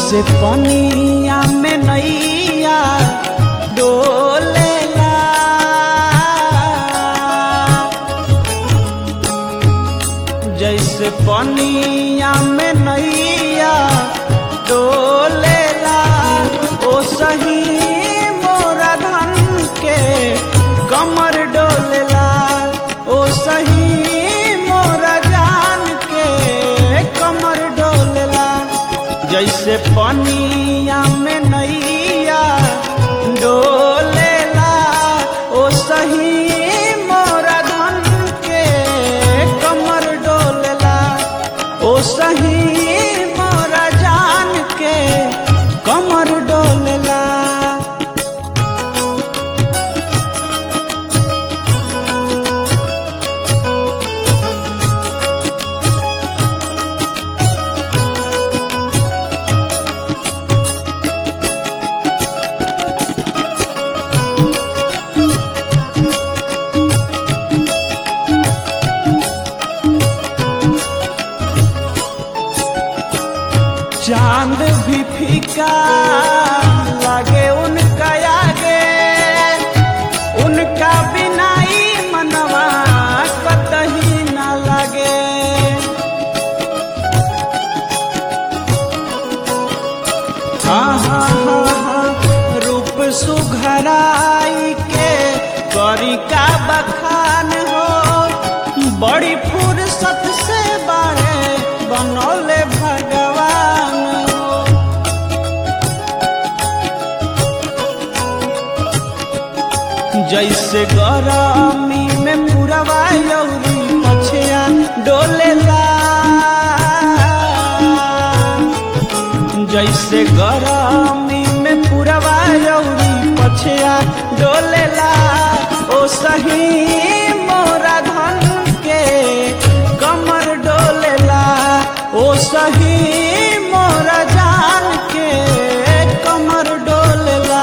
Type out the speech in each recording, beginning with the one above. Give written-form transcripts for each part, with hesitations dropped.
जैसे पनिया में नैया डोलेला, जैसे पनिया में नैया डोलेला, ओ सही मोरा धन के कमर डोलेला, ओ सही मोरा जान के कमर डोलेला। जैसे पनिया में नैया डोलेला, ओ सही मोरा धन के कमर डोलेला, ओ सही मोरा जान के कमर डोलेला। चांद भी फीका लागे उनका आगे, उनका बिना ही मनवा कतही न लगे। हाँ हाँ हाँ हाँ, रूप सुघराई के करी का बखान हो, बड़ी फुर्सत से बारे बनौले भगवान। जैसे गरमी में पुरवा यौरी पछिया डोलेला, जैसे गरमी में पुरवा यौरी पछिया डोलेला, ओ सही मोरा धन के कमर डोलेला, ओ सही मोरा जान के कमर डोलेला।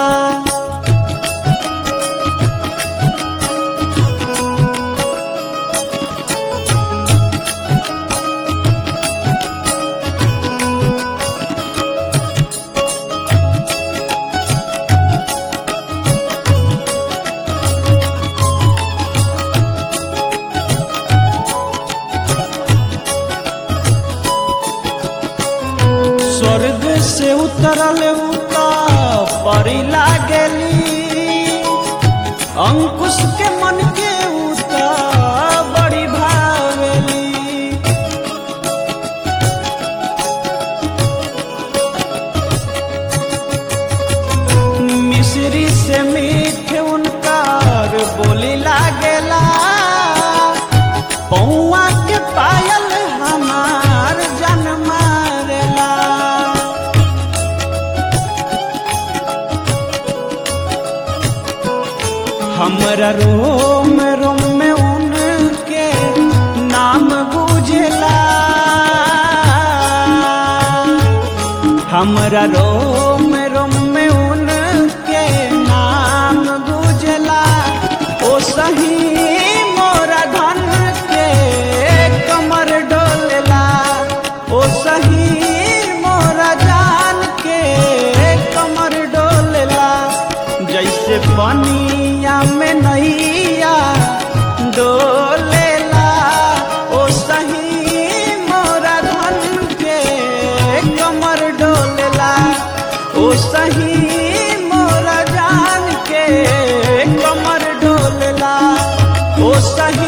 स्वर्ग से उतरल उता परी लागेली, अंकुश के मन के उता बड़ी भावेली। मिश्री से मीठे उनकार बोली लागेला, पौआ के पायल हमार जन मारेला। हमरा रोम रोम में उनके नाम गुजला, हमरा रोम रोम में उनके नाम गुजला, ओ सही मोरा धन के कमर डोलेला, ओ सही मोरा जान के कमर डोलेला। जैसे पनिया में नैया डोलेला, ओ सही मोरा धन के कमर डोलेला, ओ सही मोरा जान के कमर डोलेला, ओ सही